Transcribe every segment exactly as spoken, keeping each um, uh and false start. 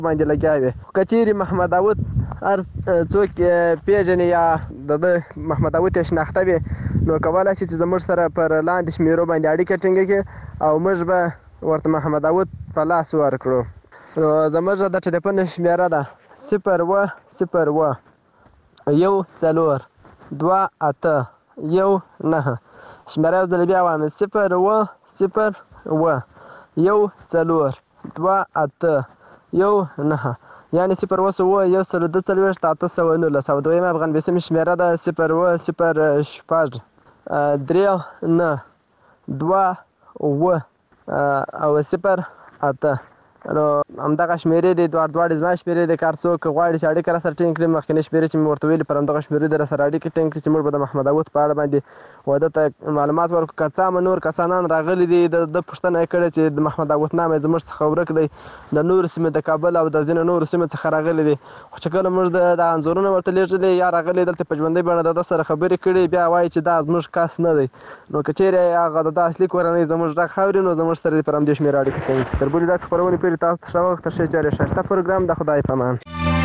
باندې لګیا وي. که چیرې محمد داود هر څوک پیژني یا د ده محمد داود یې شناخته وي نو کولی شي چې زموږ سره پر لاندې شمېرو باندې اړیکه ټینګه کړي او موږ به ورته محمد داود په لاس ورکړو. نو زموږ د ټلیفون شمېره ده صفر اوه صفر اوه یو څلور دوه اته یو نهه. شمېره یو ځل بیا وایم صفر اوه صفر اوه یو څلور دوه اته یو نهه، یعنې صفر اوه سوه اوه یو سل دوه څلوېښت اته سوه نولس. او دویمه افغان بیسیمې شمېره ده صفر اوه صفر شپږ درې نه دوه اوه او صفر اته. نو همدغه شمېرې دي، دواړه دواړې زما شمېرې دي. که هر څوک غواړي چې اړیکه راسره ټینګ کړي مخکینۍ شمېرې چې مې ورته ویلي پر همدغه شمېرې دې راسره اړیکې ټینګ کړي چې موږ به د محمد داود په اړه باندې واده ته معلومات ورکړو. که څه هم نور کسانان راغلي دي د ده پوښتنه یې کړې چې د محمد داود نام یې زموږ څخه ورک دی، د نورو سیمې د کابل او د ځینو نورو سیمو څخه راغلي دي. خو چې کله موږ د انځورونه ورته لیږلي یا راغلي دلته په ژوندۍ بڼه د ده سره خبرې کړي بیا وایي چې دا زموږ کس نه دی. نو که چیرې هغه د ده اصلي کورنۍ زموږ غږ اوري نو زموږ سره دې پر همدې شمېره اړیکه ټینګ کړي. تر بلې داسې خپرونې پورې تاسو ته ښه وخت، تر ښې چارې ښایسته پروګرام د خدای په امان.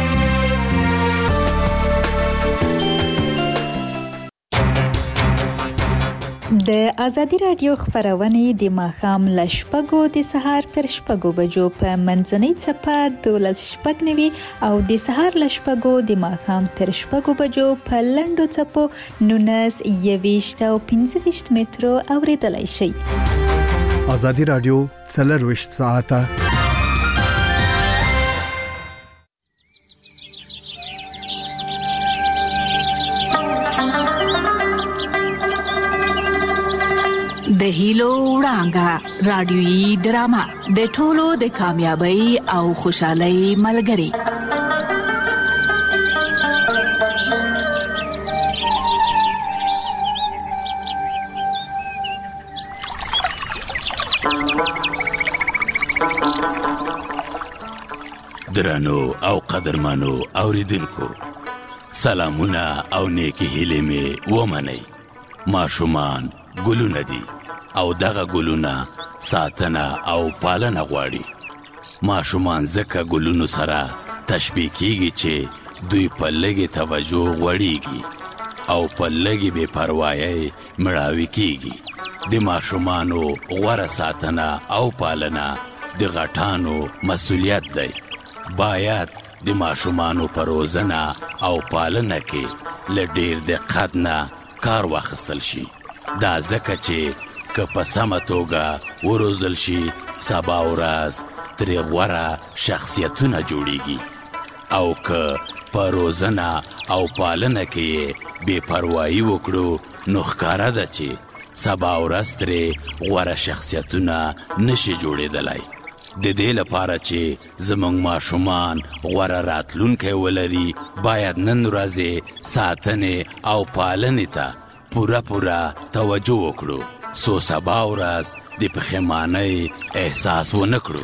د ازادي راډیو خپرونې د ماښام له شپږو د سهار تر شپږو بجو په منځنۍ څپه دولس شپږ نوي او د سهار له شپږو د ماښام تر شپږو بجو په لنډو څپو نولس یوویشت او پنځه ویشت مترو اورېدلی شئ. ازادي راډیو څلرویشت ساعته د هیلو وړانګه رادیويي ډرامه د ټولو د کامیابی او خوشحالۍ ملګری. درنو او قدرمنو اوریدونکو، سلامونه او نیکی هیلې مې ومنئ. ماشومان ګلونه دي او دغه ګلونه ساتنه او پالنه غواړي. ماشومان ځکه ګلونو سره تشبیه کیږي چې دوی په لږې توجه غوړیږي او په لږې بې پروایۍ مړاوي کیږي. د ماشومانو غوره ساتنه او پالنه د غټانو مسؤلیت دی. باید د ماشومانو په روزنه او پالنه کې له ډېر دقت نه کار واخیستل شي. دا ځکه چې که په سمه توګه وروزل شي سبا ورځ ترې غوره شخصیتونه جوړیږي، او که په روزنه او پالنه کې بې پروایي وکړو نو ښکاره ده چې سبا ورځ ترې غوره شخصیتونه نشي جوړېدلی. د دې لپاره چې زموږ ماشومان غوره راتلونکی ولري باید نن ورځې ساتنې او پالنې ته پوره پوره توجه وکړو، څو سبا ورځ د پښیمانۍ احساس ونه کړو.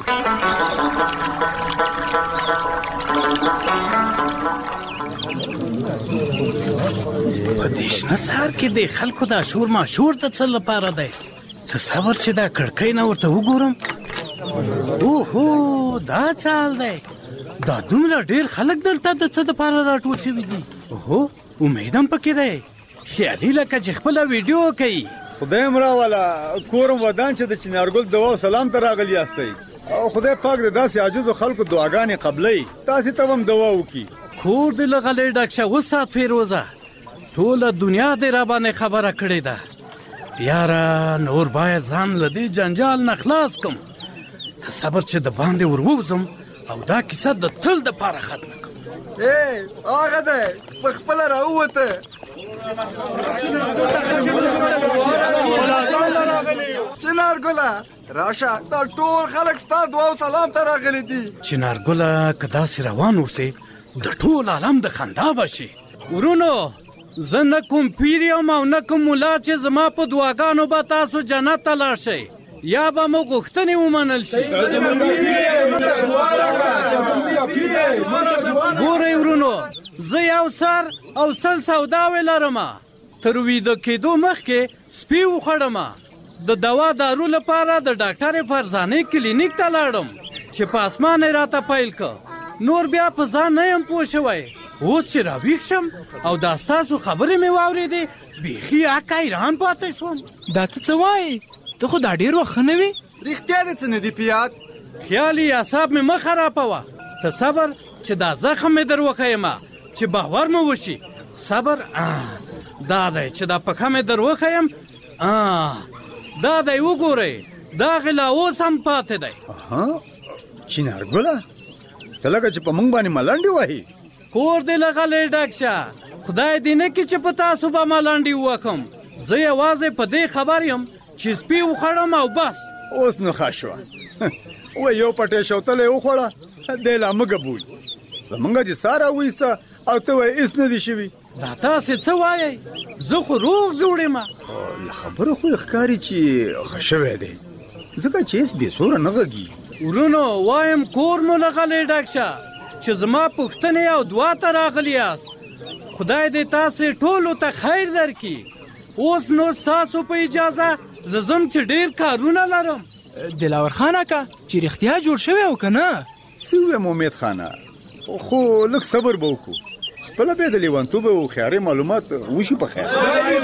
په دې شنه سهار کې د خلکو دا شور ماشور د څه لپاره دی؟ تصور چې دا کړکۍ نه ورته وګورم. اوهو دا چال دی، دا دومره ډېر خلک دلته د څه دپاره راټول شوي دي؟ اوهو امید هم پکې دی، خیالي لکه چې خپله ویډیو کوي. خدای مړه والا کورم ودان چې د چنارګل دوا او سلام ته راغلي یاستئ، او خدای پاک د داسې عاجزو خلکو دعاګانې قبلوي، تاسې ته هم دوا وکړي. کور دې له غلې ډک شه وسات فیروزه، ټوله دنیا دې را باندې خبره کړې ده. یاره نور باید ځان له دې جنجال نه خلاص کم. صبر چې د باندې ورووزم او دا کیسه د تل دپاره ختمه کړم. ای هغه دی په خپله راووته. چنارګله راشه، دا ټول خلک ستا دعا او سلام ته راغلي دي. چنارګله که داسې روان اوسې د ټول عالم د خندا به شي. ورونو زه نه کوم پیر یم او نه کوم ملا چې زما په دعاګانو به تاسو جنت ته لاړ شئ یا به مو غوښتنې ومنل شي. ګورئ ورونو، زه یو سر او سل سوداوې لرمه. تر ویده کېدو مخکې سپي وخوړمه. د دوا دارو لپاره د ډاکټرې فرزانې کلینیک ته لاړم چې په اسمان یې راته پیل که. نور بیا په ځان نه یم پوه شوی. اوس چې راویښ شم او دا ستاسو خبرې مې واورېدې بیخي اکا حیران پاتې شوم. دا ته څه وایې؟ ته خو دا ډېر وخت ښه نه وې. رښتیا دې څه نه دي په یاد؟ خیالي اعصاب مې مه خرابوه. ته صبر چې دا زخم مې در وښیمه چې باور مې وشي. صبر دا دی چې دا پښه مې در وښیم. دا دی وګورئ دا غلا اوس هم پاتې دی. چنارګله ته لکه چې په موږ باندې ملنډې وهي. کور دې له غلې ډک شه. خدای دې نه کړي چې په تاسو به ملنډې ووکم. زه یوازې په دې خبر یم چې سپي وخوړم او بس. اوس نو ښه شوه. و یو پټې شوتلی وخوړه دی لا مه ګبول. زمونږ دې ساه راویسته او ته وایې هېڅ نه دي شوي. دا تاسې څه وایئ؟ زه خو روغ جوړ یم. له خبرو خو یې ښکاري چې ښه شوی دی ځکه چې هېڅ بې سوره نه غږي. ورونو وایم کور مو له غلې ډک شه چې زما پوښتنې او دعا ته راغلي یاست. خدای دې تاسې ټولو ته خیر درکړي. اوس نو ستاسو په اجازه زه ځم چې ډېر کارونه لرم. دلاور خان اکا چې رښتیا جوړ شوی او که نه؟ څه ووایم امید خانه خو لږ صبر به وکړو. خپله بیا د لیونتوب او خیاري معلومات وشي په خیر.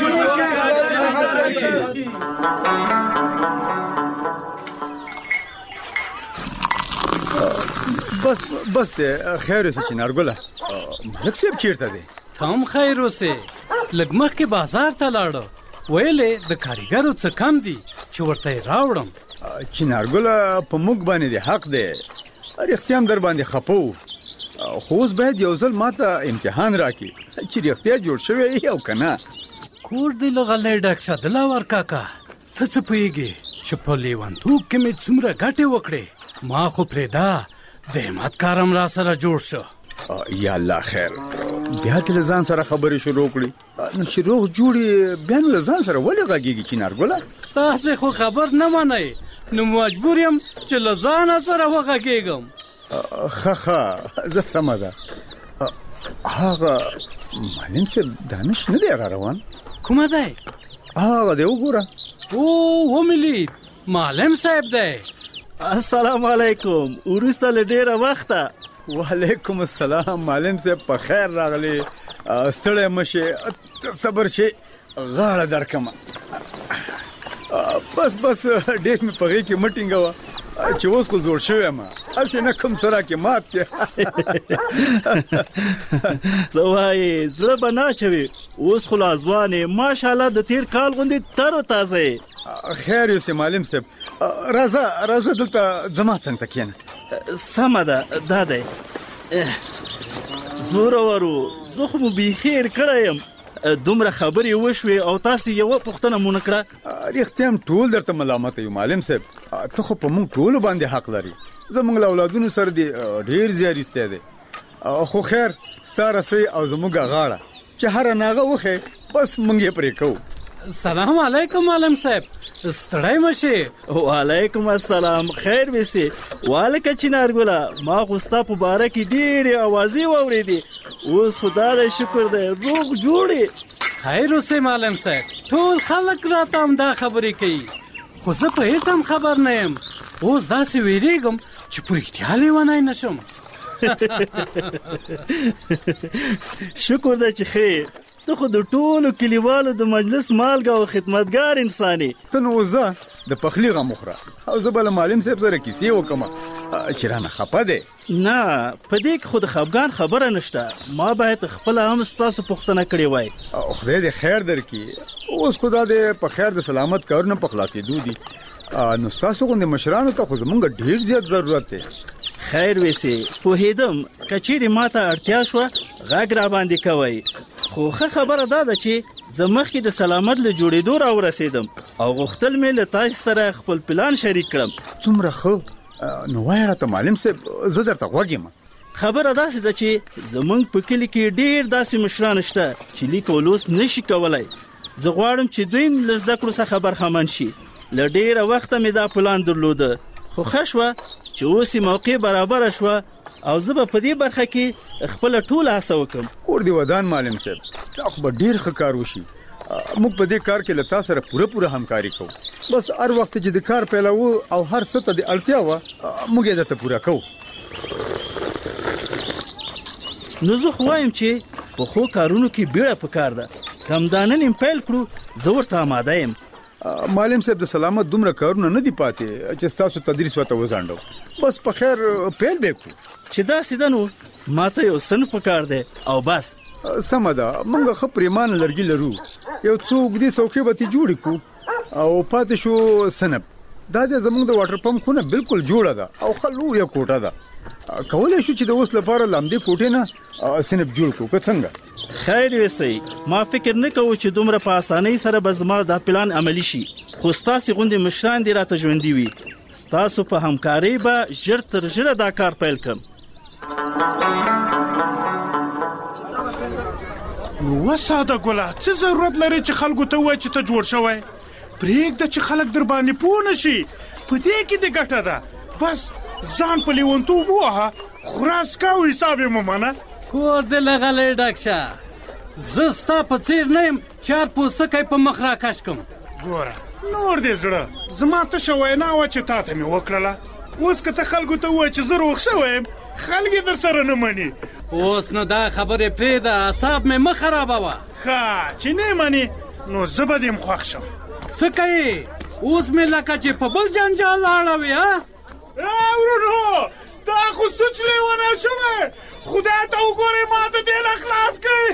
بس بس دی خیر اوسې چنارګله. ملک صاحب چېرته دی؟ هم خیر اوسې. لږ مخکې بازار ته لاړو. ویلې د کاریګرو څه کم دي چې ورته یې راوړم. چنارګله په موږ باندې د حق دی. رښتیا هم در باندې خفه وو خو اوس باید یو ځل ما ته امتحان راکړي چې رښتیا جوړ شوی او که نه. کور دې له غلې ډک شه دلاور کاکا. ته څه پوهېږې چې په لیونتوب کې مې څومره ګټې وکړې؟ ما خو پرېږده د همت کارم را سره جوړ شو. یا الله خیر. بیا دې له ځان سره خبرې شروع کړي. نو چې روغ جوړې بیا نو له ځان سره ولې غږېږي چنارګله؟ تاسې خو خبر نه منئ نو مجبور یم چې له ځانه سره وغږېږم. ښه ښه زه سمه ده. هغه معلم صاحب دانش نه دی را روان؟ کومه دی؟ هغه دی وګوره. او ومې لید معلم صاحب دی. السلام علیکم. وروسته له ډېره وخته. وعلیکم السلام معلم صاحب په خیر راغلی. ستړی مه شې صبر شې غاړه درکمه. بس بس ډېر مې په غېږ کې مه ټینګوه چې اوس خو زوړ شوی یم هسې نه کوم څه راکې مات کې. څه وایې زړه به نه اچوې. اوس خو لا ځوان یې ماشاءالله د تېر کال غوندې تر و تازه یې. خیر یوسې معلم صاحب راځه راځه دلته زما څنګ ته کښېنه. سمه ده دا دی. زورورو زه خو مو بیخي هېر کړی یم. دومره خبرې وشوې او تاسې یوه پوښتنه مو نه کړه. رښتیا هم ټول درته ملامته یو معلم صاحب. ته خو په موږ ټولو باندې حق لري. زموږ له اولادونو سره دې ډېر زیاریستی دی. خو خیر ستا رسۍ او زموږ غاړه چې هره ناغه وښې بس موږ یې پرې کوو. سلام علیکم معلم صاحب. ستړی مه شې. وعلیکم السلام. خیر ویسې والکه چنارګله. ما خو ستا په باره کې ډېرې اوازې واورېدې. اوس خدا دی شکر دی روغ جوړې. خیر اوسې معلم صاحب. ټول خلک راته همدا خبرې کوي خو زه په هېڅ هم خبر نه یم. اوس داسې ویرېږم چې په رښتیا لیونی نه شم. شکر ده چې خیر. ته خو د ټولو کلیوالو د مجلس مالګه او خدمتګار انسان یې. ته نو اوس ځه د پخلي غم وخوره او زه به له معلم صاحب سره کیسې وکړم چې رانه خفه دی. نه په دې کې خو د خفګان خبره نشته. ما باید خپله هم ستاسو پوښتنه کړې وای. خدای دې خیر درکړي. اوس خو دا د په خیر د سلامت کارونه په خلاصېدو دي. نو ستاسو غوندې مشرانو ته خو زمونږ ډېر زیات ضرورت دی. خیر ویسې پوهېدم که چیرې ما ته اړتیا شوه غږ را باندې کوئ. خو ښه خبره دا ده چې زه مخکې د سلامت له جوړېدو را ورسېدم او غوښتل مې له تاسو سره خپل پلان شریک کړم. څومره ښه. نو وایه راته معلم صاحب زه درته غوږ یم. خبره داسې ده چې زمونږ په کلي کې ډېر داسې مشران شته چې لیک او لوست نشي کولی. زه غواړم چې دوی هم له زده کړو څخه برخمن شي. له ډېره وخته مې دا پلان درلوده خو ښه شوه چې اوس یې موقع برابره شوه او زه به په دې برخه کې خپله ټوله هڅه وکړم. کور دې ودان معلم صاحب. دا خو به ډېر ښه کار وشي. موږ په دې کار کې له تا سره پوره پوره همکاري کوو. بس هر وخت چې د کار پیلوو او هر څه ته د اړتیا وه موږ یې درته پوره کوو. نو زه خو وایم چې په خو کارونو کې بیړه پکار ده. کمدانه نیم پیل کړو، زه ورته آماده یم. معلم صاحب د سلامت دومره کارونه نه دي پاتې چې ستاسو تدریس ورته وځانډو. بس په خیر پیل به کړو. چې داسې ده نو ماته یو صنف پکار دی او بس. سمه ده، موږ ښه پریمانه لرګي لرو. یو څو اوږدې څوکۍ به ترې جوړې کړو او پاتې شو صنف. دا د زموږ د واټر پمپ خونه بالکل جوړه ده او ښه لویه کوټه ده. کولی شو چې د اوس لپاره لامدې کوټې نه صنف جوړ کړو، که څنګه؟ خیر ویسئ، ما فکر نه کوو چې دومره په اسانۍ سره به زما دا پلان عملی شي، خو ستاسې غوندې مشران دې راته ژوندي وي. ستاسو په همکارۍ به ژر تر ژره دا کار پیل کړم. نو ساده ګله، څه ضرورت لري چې خلکو ته ووایي چې ته جوړ شوی؟ پرېږده چې خلک در باندې پوه نه شي. په دې کې دې ګټه ده. بس ځان په لیونتوب ووهه، خراس کا او حساب یې مه منه. کور دې لغلی ډک شه. زه ستا په څېر نه یم چار پوستکی په مخ راکش کړم. ګوره نور دې زړه، زما تشه وینا وه چې تا ته مې وکړله. اوس که ته خلکو ته ووایې چې زه روغ شوی یم، خلک یې در سره نه مني. اوس نو دا خبرې پرېږده، اعصاب مې مه خرابوه. ښه چې نه مني نو زه به دې یم خوښ شم. څه کوې؟ اوس مې لکه چې په بل جنجال لاړوې. ها ورونو، دا خو سوچ لیونه شوی. خدای ته وګورئ، ما ته دې نه خلاص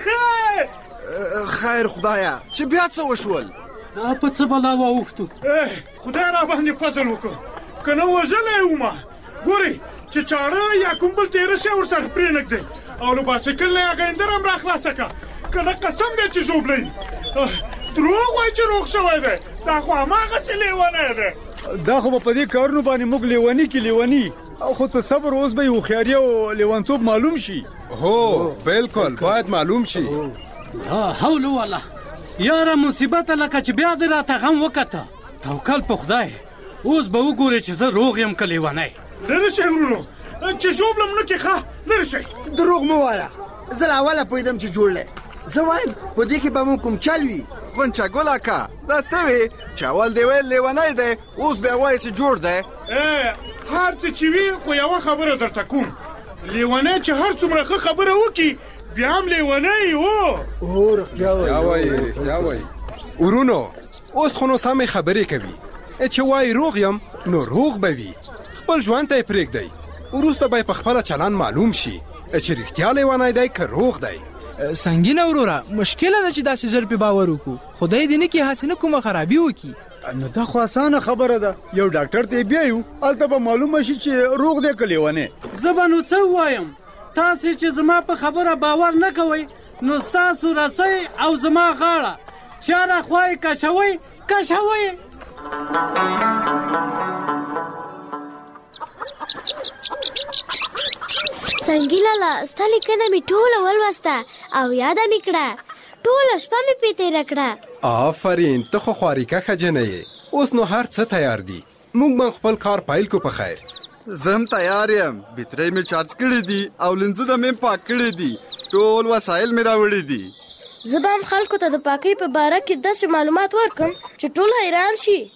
کړئ. خیر خدایه، چې بیا څه وشول؟ دا په څه بلا واوښتو؟ خدای را باندې فضل وکړو، که نه وژلی ومه. ګورئ چې چاړه یا کوم بل تېره شی ورسره پرېنږدئ او له باسکل نه یې هغه اندر هم را خلاصه کړه، که نه قسم دی چې ژوبلی. دروغ وایي چې روغ شوی دی، دا خو هماغسې لیونی دی. دا خو به په دې کارونو باندې موږ لیوني کې لیوني، خو ته صبر، اوس به یې هوښیاري او لیونتوب معلوم شي. هو بالکل باید معلوم شي. لا حول ولا یاره، مصیبته لکه چې بیا دې راته غم وکته. توکل په خدای، اوس به وګورې چې زه روغ یم که لیونی. لرې شئ ورونو، چې ژوبلم نه کې ښه. لرې شئ. دروغ مه وایه، زه له اوله پوهېدم چې جوړ دی. زه وایم په دې کې به مو کوم چل وي. غونچه ګل اکا، دا ته وې چې اول دې ویل لیونی دی، اوس بیا وایې چې جوړ دی. هر څه چې وي خو یوه خبره درته کوم، لیونی چې هر څومره ښه خبره وکړي بیا هم لیونی هو. هو رښتیا وایي، رښتیا وایي. ورونو، اوس خو نو سمې خبرې کوي. چې وایي روغ یم نو روغ به وي. خپل ژوند ته یې پرېږدئ، وروسته به یې په خپله چلند معلوم شي چې رښتیا لیونی دی که روغ دی. سنګینه وروره، مشکله ده چې داسې ژر پې باور وکړو. خدای دې نه کړي هسې نه کومه خرابي وکړي. نو دا خو اسانه خبره ده، یو ډاکټر ته بیایو، هلته به معلومه شي چې روغ دی که لیونی. زه به نو څه ووایم؟ تاسې چې زما په خبره باور نه کوئ، نو ستاسو رسۍ او زما غاړه چاره خوا یې کشوئ کشوئ. سنګي لالا، ستا لیکنه مې ټوله ولوسته او یاده مې کړه. ټوله شپه مې پې تېره کړه. آفرین، ته خو خوارېکه ښځینه یې. اوس نو هر څه تیار دي، موږ به خپل کار پیل کو په خیر. زه هم تیار یم، بیټرۍ مې چارج کړي دي او لنزونه مې پاک کړي دي، ټول وسایل مې راوړي دي. زه به هم خلکو ته د پاکۍ په باره کې داسې معلومات ورکړم چې ټول حیران شي.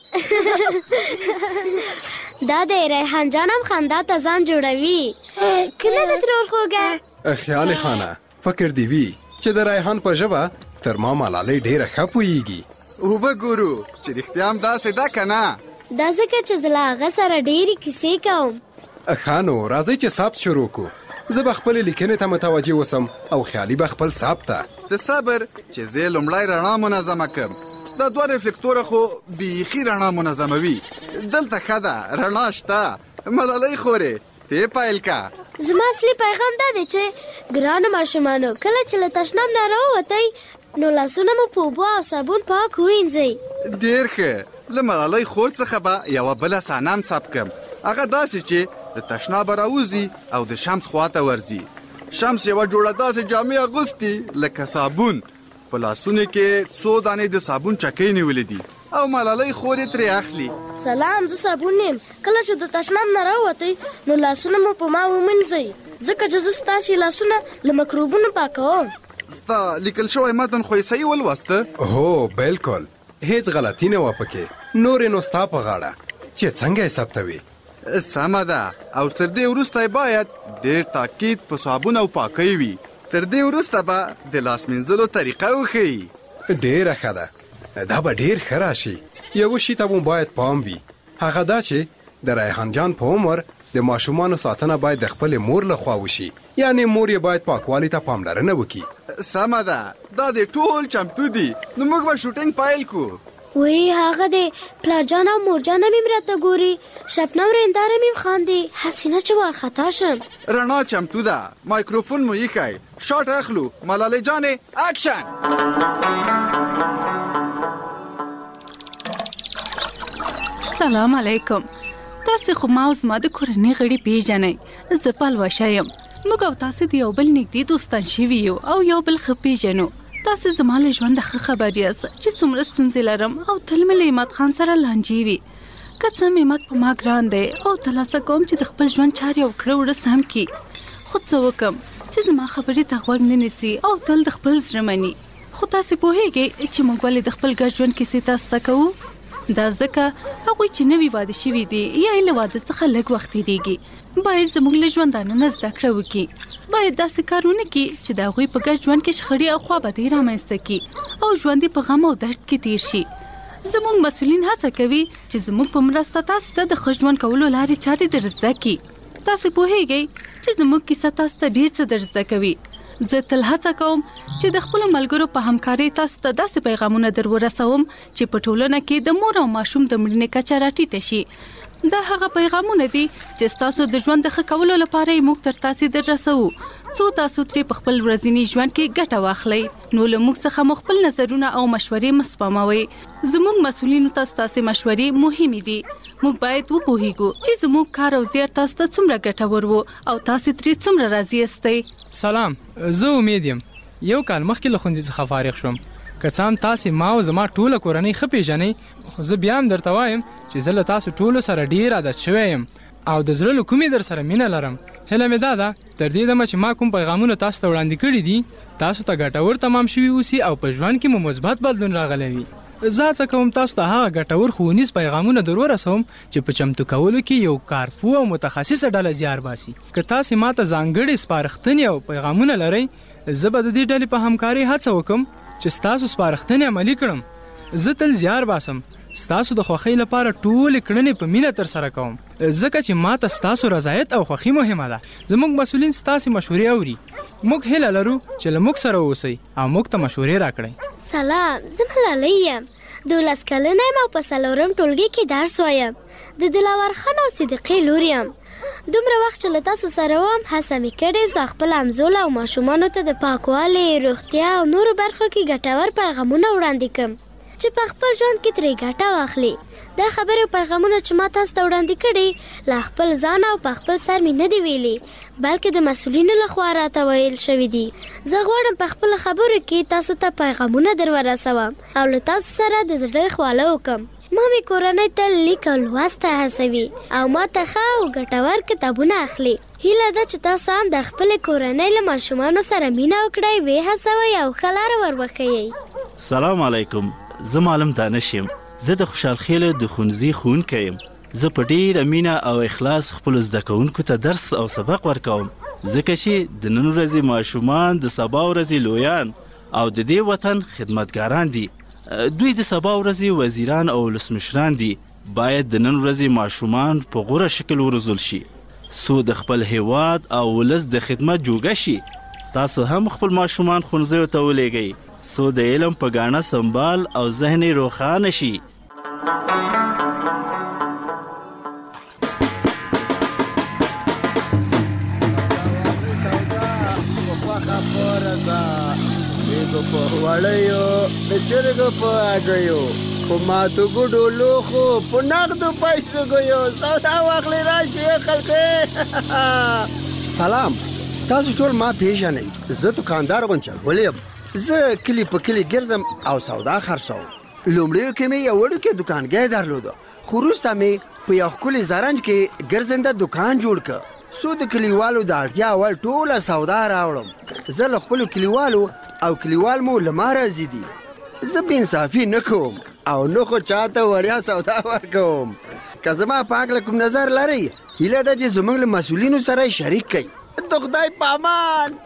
دا د ریحان جان هم خندا ته ځان جوړوي، که نه د ترور خوږه. خیال خانه، فکر دی وي چې د ریحان په ژبه تر ما ملالۍ ډېره ښه پوهېږي. اوبه ګورو چې رښتیا هم داسې ده که نه. دا ځکه چې زه له هغه سره ډېرې کیسې کوم. ښه نو راځئ چې ثبت شروع کړو. زه به خپلې لیکنې ته متوجه اوسم او خیالي به خپل ثبت ته. ته صبر چې زه لومړی رڼا منظمه کړم. دا دوه ریفلیکټوره خو بیخي رڼا منظموي. دلته ښه ده، رڼا شته. ملالۍ خورې ته پیل که. زما اصلي پیغام دا دی چې ګرانو ماشومانو، کله چې له تشناب نه راووتئ نو لاسونه مو په اوبو او صابون پاک ووینځئ. ډېر ښه. له ملالۍ خور څخه به یوه بله صحنه هم ثبت کړم. هغه داسې چې د تشنابه راوځي او د شمس خواته ورځي. شمس یوه جوړه داسې جامې اغوستي لکه صابون، په لاسونو کې څو دانې د صابون چکۍ نیولې دي او ملالۍ خور یې ترې اخلي. سلام، زه صابون یم. کله چې د تشناب نه راووتئ نو لاسونه مو په ما ومینځئ، ځکه چې زه ستاسې لاسونه له مکروبونو پاکوم. ستا لیکل شوی متن خو یې صحیح ولوسته؟ هو بالکل، هیڅ غلطي نه وه پکې. نورې نو ستا په غاړه چې څنګه یې ثبتوي. سمه ده، او تر دې وروسته باید ډېر تاکید په صابون او پاکۍ وي. تر دې وروسته به د لاس مینځلو طریقه وښیي. ډېره ښه ده، دا به ډېر ښه راشي. یو شي ته مو باید پام وي، هغه دا چې د ریحان جان په عمر د ماشومانو ساتنه باید د خپلې مور لخوا وشي، یعنی مور یې باید پاکوالي ته پاملرنه وکړي. سمه ده، دا د ټول چمتو دي، نو موږ به شوټینګ پیل کړو. وی هغه د پلارجان او مورجان مې راته ګوري، شبنم رنداره مې خاندي، حسینه چې وارخطا شم. رڼا چمتو ده، مایکروفون مو ایښی، شاټ اخلو. ملالۍ جانې اکشن. سلام علیکم. تاسو خو ما او زما د کورنۍ غړي پیژنئ، زه پلوشه یم. موږ او تاسو د یو بل نږدې دوستان شوي یو او یو بل ښه پیژنو. تاسو زما له ژونده ښه خبر یاست چې څومره ستونزې لرم او تل مې له عماد خان سره لانجې وي. که څه مې عماد په ما ګران دی او تلاسه کوم چې د خپل ژوند چارې او کړه وړه سم کړي، خو څه وکړم چې زما خبرې ته غوږ نه نیسي او تل د خپل زړه مني. خو تاسې پوهیږئ چې موږ ولې د خپل ګډ ژوند کیسې تاسو ته کوو؟ دا ځکه هغوی چې نوي واده شوي دي یا یې له واده څخه لږ وخت تېرېږي باید زموږ له ژوندانه نه زده کړه وکړي. باید داسې کار ونه کړي چې د هغوی په ګډ ژوند کې شخړې او خوابدۍ رامنځته کړي او ژوند یې په غم او درد کې تېر شي. زموږ مسؤلین هڅه کوي چې زموږ په مرسته تاسو ته د ښه ژوند کولو لارې چارې در زده کړي. تاسې پوهیږئ چې زموږ کیسه تاسو ته ډېر څه در زده کوي. زه تل هڅه کوم چې د خپلو ملګرو په همکارۍ تاسو ته داسې پیغامونه در ورسوم چې په ټولنه کې د مور او ماشوم د مړینې کچه راټیټه شي. دا هغه پیغامونه دي چې ستاسو د ژوند د ښه کولو لپاره یې موږ تر تاسې در رسوو، څو تاسو ترې په خپل ورځني ژوند کې ګټه واخلئ. نو له موږ څخه مو خپل نظرونه او مشورې مه سپموئ. زموږ مسؤلینو ته ستاسې مشورې مهمې دي. موږ باید وپوهیږو چې زموږ کار او زیار تاسو ته څومره ګټور و او تاسو ترې څومره راضي یاستئ. سلام، زه امید یم. یو کال مخکې له ښوونځي څخه فارغ شوم. که څه هم تاسې ما او زما ټوله کورنۍ ښه پیژنئ، خو زه بیا هم درته وایم چې زه له تاسو ټولو سره ډېر عادت شوی یم او د زړه له کومې در سره مینه لرم. هیله مې دا ده تر دې دمه چې ما کوم پیغامونه تاسو ته وړاندې کړي دي تاسو ته ګټور تمام شوي اوسي او په ژوند کې مو مثبت بدلون راغلی وي. زه هڅه کوم تاسو ته هغه ګټور ښوونیز پیغامونه در ورسوم چې په چمتو کولو کې یو کارپوه او متخصصه ډله زیار باسي. که تاسې ما ته ځانګړې سپارښتنې او پیغامونه لرئ، زه به د دې ډلې په همکارۍ هڅه وکړم چې ستاسو سپارښتنې عملي کړم. زه تل زیار باسم ستاسو د خوښۍ لپاره ټولې کړنې په مینه ترسره کوم، ځکه چې ما ته ستاسو رضایت او خوښي مهمه ده. زموږ مسؤلین ستاسې مشورې اوري. موږ هیله لرو چې له موږ سره اوسئ او موږ ته مشورې راکړئ. سلام، زه ملالۍ یم. دولس کلنه یم او په څلورم ټولګي کې درس وایم. د دلاور خان او صدیقې لور یم. دومره وخت چې له تاسو سره وم هڅه مې کړې زه خپل همزوله او ماشومانو ته د پاکوالي، روغتیا او نورو برخو کې ګټور پیغامونه وړاندې کړم چې په خپل ژوند کې ترې ګټه واخلي. دا خبرې او پیغامونه چې ما تاسو ته وړاندې کړي له خپل ځان او په خپل سر مې نه دي ویلي، بلکې د مسؤلینو لخوا راته ویل شوي دي. زه غواړم په خپل خبرو کې تاسو ته پیغامونه در ورسوم او له تاسو سره د زړه خواله وکړم. ما مې کورنۍ ته لیک او لوست ته هڅوي او ما ته ښه او ګټور کتابونه اخلي. هیله ده چې تاسو هم د خپلې کورنۍ له ماشومانو سره مینه وکړئ، ویې هڅوئ او ښه لاره ور وښیئ. سلام علیکم، زه معلم دانش یم. زه د خوشحال خیله د ښوونځي ښوونکی یم. زه په ډېره مینه او اخلاص خپلو زده کوونکو ته درس او سبق ورکوم، ځکه چې د نن ورځې ماشومان د سبا ورځې لویان او د دې وطن خدمتګاران دي. دوی د سبا ورځې وزیران او ولسمشران دي. باید د نن ورځې ماشومان په غوره شکل وروزل شي څو د خپل هیواد او ولس د خدمت جوګه شي. تاسو هم خپل ماشومان ښوونځیو ته ولېږئ څو د علم په ګاڼه سنبال او ذهن یې روښانه شي. په وړیو د چرګو په هګیو په ماتو ګوډو لوښو په نغدو پیسو ګیو سودا واخلئ راشئ خلکو. سلام، تاسو ټول ما پیژنئ. زه دوکاندار غونچغول یم. زه کلی په کلی ګرځم او سودا خرڅوم. لومړیو کې مې یو وړوکی دوکانګی درلوده، خو وروسته مې په یو ښکلي زرنج کې ګرځنده دوکان جوړ کړ څو د کلیوالو د اړتیا وړ ټوله سودا راوړم. زه له خپلو کلیوالو او کلیوال مو له ما راضي دي. زه بې انصافي نه کوم او نه خو چاته وړیا سودا ورکوم. که زما په هکله کوم نظر لرئ، هیله ده چې زموږ له مسؤلینو سره شریک کړئ. د خدای په امان.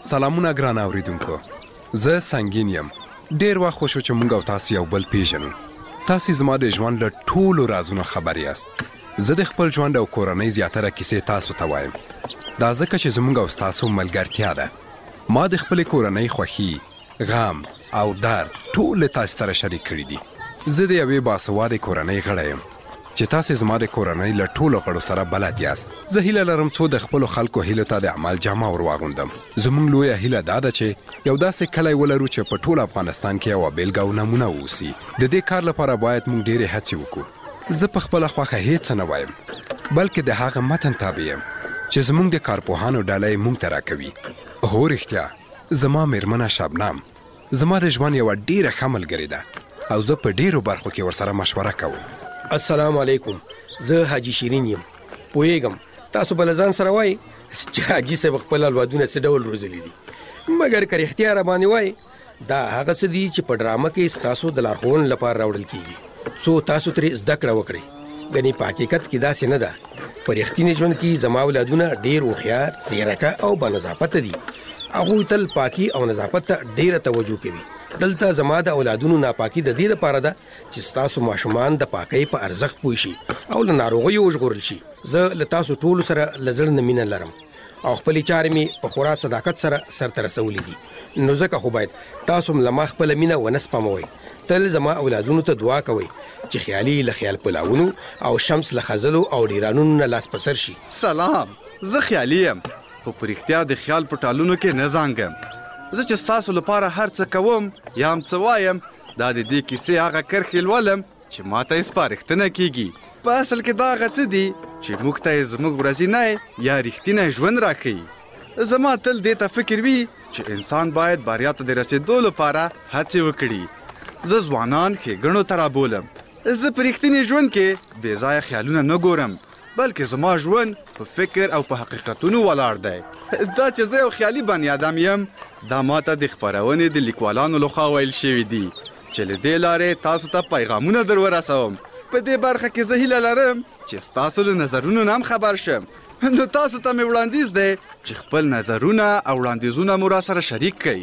سلامونه ګران اوریدونکو، زه سنگین یم. ډیر وخت خوشو چې مونږ او تاسو یو بل پیژنو. تاسو زما د ژوند له ټولو رازونو خبر یاست. زه د خپل ژوند او کورنۍ زیاتره کیسې تاسو ته وایم. دا ځکه چې زموږ او تاسو ملګرتیا ده. ما د خپل کورنۍ خوښي، غم او درد ټول تاسو سره شریک کړی دي. زه د یوې باسواده کورنۍ غړی یم چې تاسو زما د کورنۍ له ټولو غړو سره بلد یاست. زه هیله لرم څو د خپل خلکو هیلو ته د عمل جامه ور واغوندم. زموږ لویه هیله دا ده چې یو داسې کلی ولرو چې په ټول افغانستان کې یو بیلګه او نمونه واوسي. د دې کار لپاره باید موږ ډېرې هڅې وکړو. زه په خپله خوښه هیڅ نه وایم، بلکې د هغه متن تابع یم چې زموږ د کارپوهانو ډله یې موږ ته راکوي. هو رښتیا، زما میرمنه شبنم زما د ژوند یوه ډېره ښه ملګرې ده او زه په ډېرو برخو کې ورسره مشوره کوم. السلام علیکم، زه حاجي شیرین یم. پوهیږم تاسو به له ځان سره وایي چې حاجي صاحب خپل اولادونه څه ډول روزلي دي، مګر که رښتیا راباندې وایي دا هغه څه دي چې په ډرامه کې ستاسو د لارښوونې لپاره راوړل کیږي څو تاسو ترې زده کړه وکړئ. ګنې په حقیقت کې داسې نه ده. په رښتیني ژوند کې زما اولادونه ډېر هوښیار، ځیرکه او بانضافته دي. هغوی تل پاکي او نظافت ته ډېره توجه کوي. دلته زما د اولادونو ناپاکي د دې لپاره ده چې ستاسو ماشومان د پاکۍ په ارزښت پوه شي او له ناروغیو وژغورل شي. زه له تاسو ټولو سره له زړه نه مینه لرم او خپلې چارې مې په خورا صداقت سره سرته رسولې دي. نو ځکه خو باید تاسو هم له ما خپله مینه ونه سپموئ. تل زما اولادونو ته دعا کوئ چې خیالي له خیال پلاونو او شمس له خزلو او ډیرانونو نه لاس په سر شي. سلام، زه خیالي یم، خو په رښتیا د خیال په ټالونو کې نه زانګم. زه چې ستاسو لپاره هر څه کوم یا هم څه وایم، دا د دې کیسې هغه کرښې لولم چې ما ته یې سپارښتنه کیږي. په اصل کې دا هغه څه دي چې موږ ته یې زموږ ورځنی یا رښتینی ژوند راښیي. زما تل دې ته فکر وي چې انسان باید بریا ته د رسېدو لپاره هڅې وکړي. زه ځوانان ښېګڼو ته رابولم. زه په رښتیني ژوند کې بې ځایه خیالونه نه ګورم، بلکې زما ژوند په فکر او په حقیقتونو ولاړ دی. دا چې زه یو خیالي بني ادم یم، دا ماته د خپرونې د لیکوالانو لخوا ویل شوي دي چې له دې لارې تاسو ته پیغامونه در ورسوم. په دې برخه کې زه هیله لرم چې ستاسو له نظرونو نه هم خبر شم. نو تاسو ته مې وړاندیز دی چې خپل نظرونه او وړاندیزونه مو راسره شریک کړئ.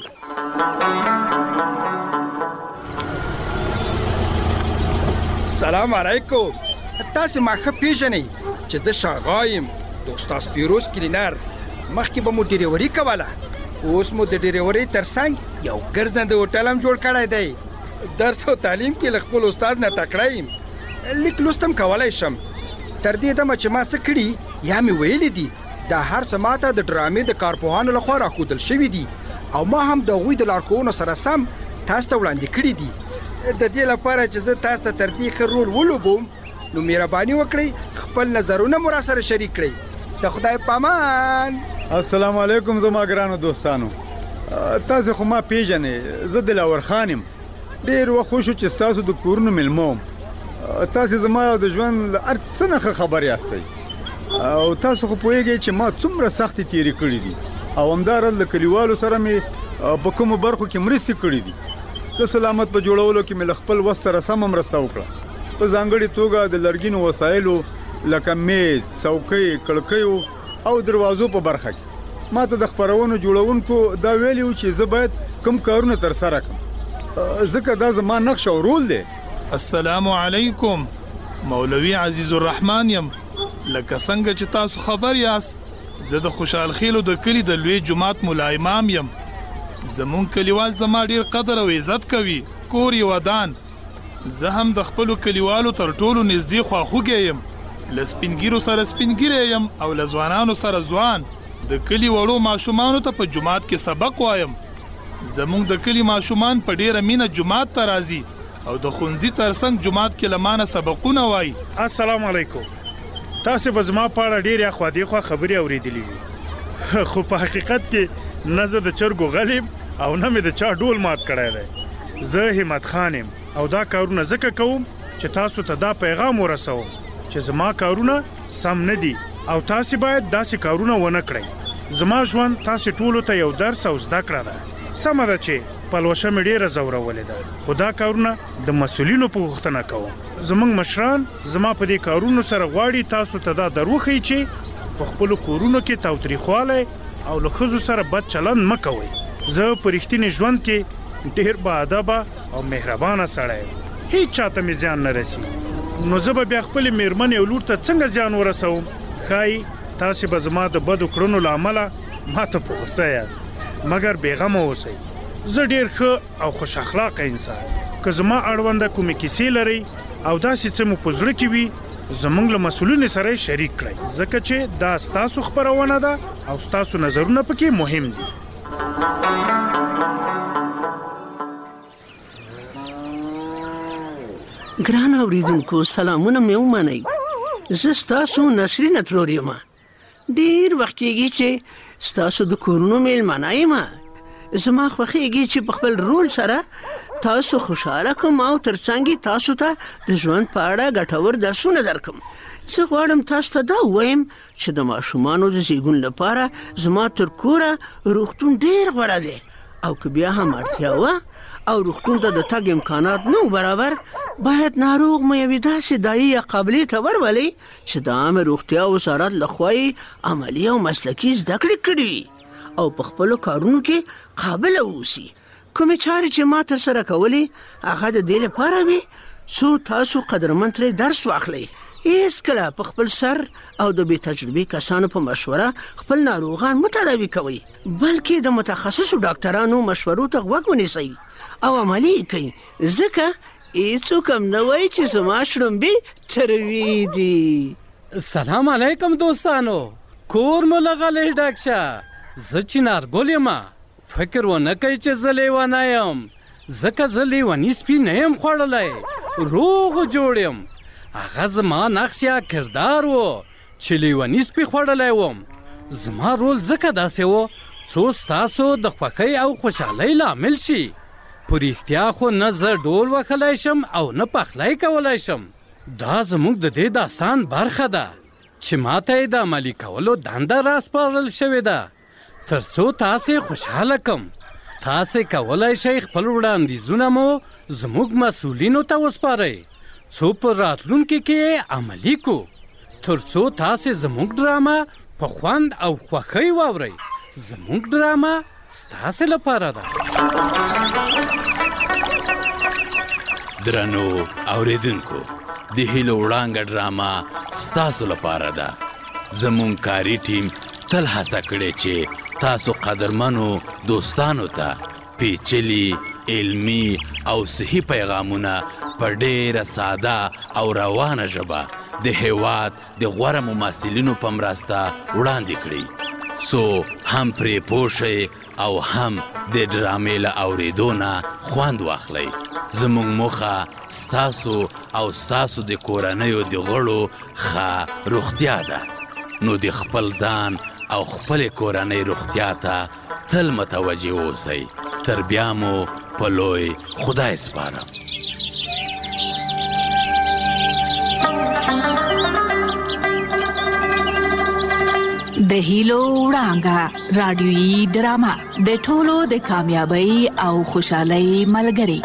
سلام علیکم. تاسو ما ښه پیژنئ چې زه شاغا یم، د استاد پیروز کلینر. مخکې به مو ډریوري کوله، اوس مو د ډریوري ترڅنګ یو ګرځنده هوټل هم جوړ کړی دی. درس او تعلیم کې له خپل استاد نه تکړه یم. لیک لوست هم کولی شم. تر دې دمه چې ما څه کړي یا مې ویلي دي، دا هر څه ماته د ډرامې د کارپوهانو لخوا راښودل شوي دي او ما هم د هغوی د لارښوونو سره سم تاسو ته وړاندې کړي دي. د دې لپاره چې زه تاسو ته تر دې ښه رول ولوبوم، نو مهرباني وکړئ خپل نظرونه مو راسره شریک کړئ. د خدای پامان. السلام علیکم زما ګرانو دوستانو. تاسو خو ما پیژنئ، زه دلاور خان یم. ډېر وخت خوشو چې ستاسو د کورونو میلمه وم. تاسو زما د ژوند له هر څه نه خبر یاستئ او تاسو خو پوهیږئ چې ما څومره سختې تېرې کړي دي او همداراز له کلیوالو سره مې په کومو برخو کې مرستې کړي دي. د سلامت په جوړولو کې مې له خپل وس سره سمه مرسته وکړه. په ځانګړې توګه د لرګینو وسایلو لکه میز، څوکۍ، کړکیو او دروازو په برخه کې ما ته د خپرونو جوړونکو دا ویلي و چې زه باید کوم کارونه ترسره کړم، ځکه دا زما نقش او رول دی. السلام علیکم، مولوي عزیز الرحمن یم. لکه څنګه چې تاسو خبر یاست، زه د خوشحال خیلو د کلي د لوی جماعت ملا امام یم. زمون کلیوال زما ډیر قدر او عزت کوي. کور یې ودان. زه هم د خپلو کلیوالو تر ټولو نږدې خواخوږی یم. له سپینګیرو سره سپینګیری یم او له ځوانانو سره ځوان. د کلي وړو ماشومانو ته په جومات کې سبق وایم. زمونږ د کلي ماشومان په ډیره مینه جومات ته راځي او د ښوونځي ترڅنګ جومات کې له مانه سبقونه وایي. السلام علیکم. تاسو به زما په اړه ډېرې اخوا دیخوا خبرې اورېدلې وي، خو په حقیقت کې نه زه د چرګو غلیم او نه مې د چا ډول مات کړی دی. زه همت خان یم او دا کارونه ځکه کوم چې تاسو ته دا پیغام ورسوم چې زما کارونه سم نه دي او تاسو باید داسې کارونه ونه کړئ. زما ژوند تاسو ټولو ته یو درس او زده کړه ده. سمه ده چې پلوشه مې ډېره زورولې ده، خو دا کارونه د مسؤلینو په غوښتنه کوم. زموږ مشران زما په دې کارونو سره غواړي تاسو ته دا در وښیي چې په خپلو کورونو کې تاوتریخوالی او له ښځو سره بد چلند مه کوئ. زه په رښتینې ژوند کې ډېر باادبه او مهربانه سړی یم. هیڅ چاته مې زیان نه رسي. نو زه به بیا خپلې مېرمنې او لور ته څنګه زیان ورسوم؟ ښایي تاسې به زما د بدو کړنو له امله ما ته په غوسه یاست، مګر بېغمه اوسئ. زه ډېر ښه او خوش اخلاقه انسان. که زما اړونده کومې کیسې لرئ او داسې څه مو په زړه کې وي، زموږ له مسؤلینو سره شریک کړئ، ځکه چې دا ستاسو خپرونه ده او ستاسو نظرونه پکې مهم دي. ګران اوریدونکو، سلامونه مې ومنئ. زه ستاسو نسرین ترور یم. ډېر وخت کېږي چې ستاسو د کورونو میلمانه یم. زما خوښېږي چې په خپل رول سره تاسو خوشحاله کړم او ترڅنګ تاسو ته د ژوند په اړه ګټور درسونه درکړم. زه غواړم تاسو ته دا ووایم چې د ماشومانو د زیږون لپاره زما تر کوره روغتون ډېر غوره دی، او که بیا هم اړتیا وه او روغتون ته د تګ امکانات نه برابر، باید ناروغ مو یوې داسې دایي یا قابلې ته ورولئ چې د عامه روغتیا وزارت لخوا یې عملي او مسلکي زده کړې کړې وي او په خپلو کارونو کې قابله واوسي. کومې چارې چې ما ترسره کولې هغه د دې لپاره وي څو تاسو قدرمن ترې درس واخلئ. هېڅکله په خپل سر او د بې تجربې کسانو په مشوره خپل ناروغان مه تداوي کوئ، بلکې د متخصصو ډاکټرانو مشورو ته غوږ ونیسئ او عملي یې کوئ، ځکه هېڅوک هم نه وایي چې زما شړومبې تروې دي. سلام علیکم دوستانو، کور مو لغلی ډک شه. زه چنارګل یم. فکر ونه کوئ چې زه لیونی یم، ځکه زه لیوني سپي نه یم خوړلی، روغ جوړ یم. هغه زما نقش یا کردار و چې لیوني سپي خوړلی وم. زما رول ځکه داسې و څو ستاسو د خوښۍ او خوشحالۍ لامل شي. په رښتیا خو نه زه ډول وهلی شم او نه پخلی کولی شم. دا زموږ د دې داستان برخه ده چې ماته یې د عملي کولو دنده راسپارل شوې ده تر څو تاسې خوشحاله کم. تاسې کولی شئ خپل وړاندیزونه مو زموږ مسؤلینو ته وسپارئ څو په راتلونکي کې عملي کو، تر څو تاسې زموږ ډرامه په خوند او خوښۍ واورئ. زموږ ډرامه ستاسې لپاره ده. درنو اوریدونکو، د هیلو وړانګه ډرامه ستاسو لپاره ده. زموږ کاري ټیم تل هڅه کړې چې تاسو قدرمنو دوستانو ته پیچلي، علمي او صحي پیغامونه په ډېره ساده او روانه ژبه د هېواد د غوره ممثلینو په مرسته وړاندې کړي، څو هم پرې پوه شئ او هم د ډرامې له اورېدو نه خوند واخلئ. زموږ موخه ستاسو او ستاسو د کورنیو د غړو ښه روغتیا ده. نو د خپل ځان او خپل کورنۍ روغتیا ته تل متوجه اوسئ. تر بیا مو په لوی خدای سپارم. د هیلو وړانګه رادیویي ډرامه د ټولو د کامیابی او خوشحالۍ ملګری.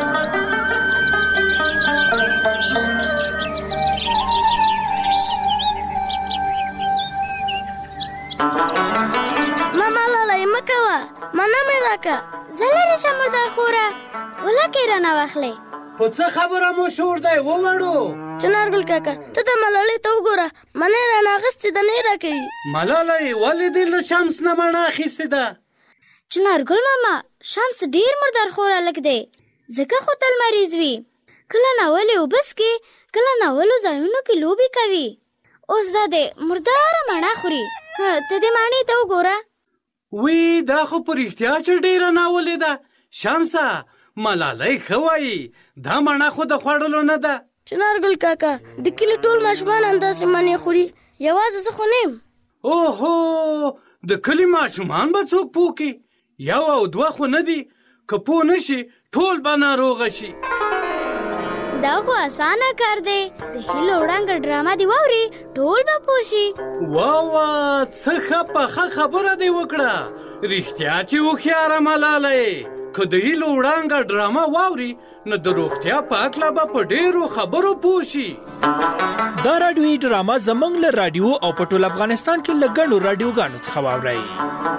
ماما لالی مکوه، منه مې راکه، زه لرې شم مردار خوره، ولکې رانه واخلې. خو څه خبره مو شور دی ووړو؟ چنارګل کاکا ته د ملالۍ ته وګوره، منه یې رانه اخیستې ده، نه یې راکوي. ملالۍ ولې دې له شمس نه مڼه اخیستې ده؟ چنارګل ماما، شمس ډېر مردار خور هلک دی، ځکه خو تل مریض وي. کله ناولې اوبه څښي، کله ناولو ځایونو کې لوبې کوي. اوس دا دی مرداره مڼه خوري. ته دې مڼې ته وګوره. وی دا خو په رښتیا چې ډېره ناولې ده. شمسه، ملالۍ ښه وایي، دا مڼه خو د خوړلو نه ده. چنارګل کاکا، د کلي ټول ماشومان همداسې مڼې خوري، یوازې زه خو نه یم. اوهو، د کلي ماشومان به څوک پوه کړي؟ یو او دوه خو نه دي، که پوه نه شي ټول به ناروغه شي. دا خو اسانه کار دی، د هیلو وړانګه ډرامه دې واوري، ټول به پوه شي. واه څه ښه پخه خبره دې وکړه. رښتیا چې هوښیاره ملالۍ، که د هیلو وړانګه ډرامه واوري نو د روغتیا په هکله به په ډېرو خبرو پوه شي. دا راډیویي ډرامه زموږ له راډیو او په ټول افغانستان کې له ګڼو راډیوګانو څخه واورئ.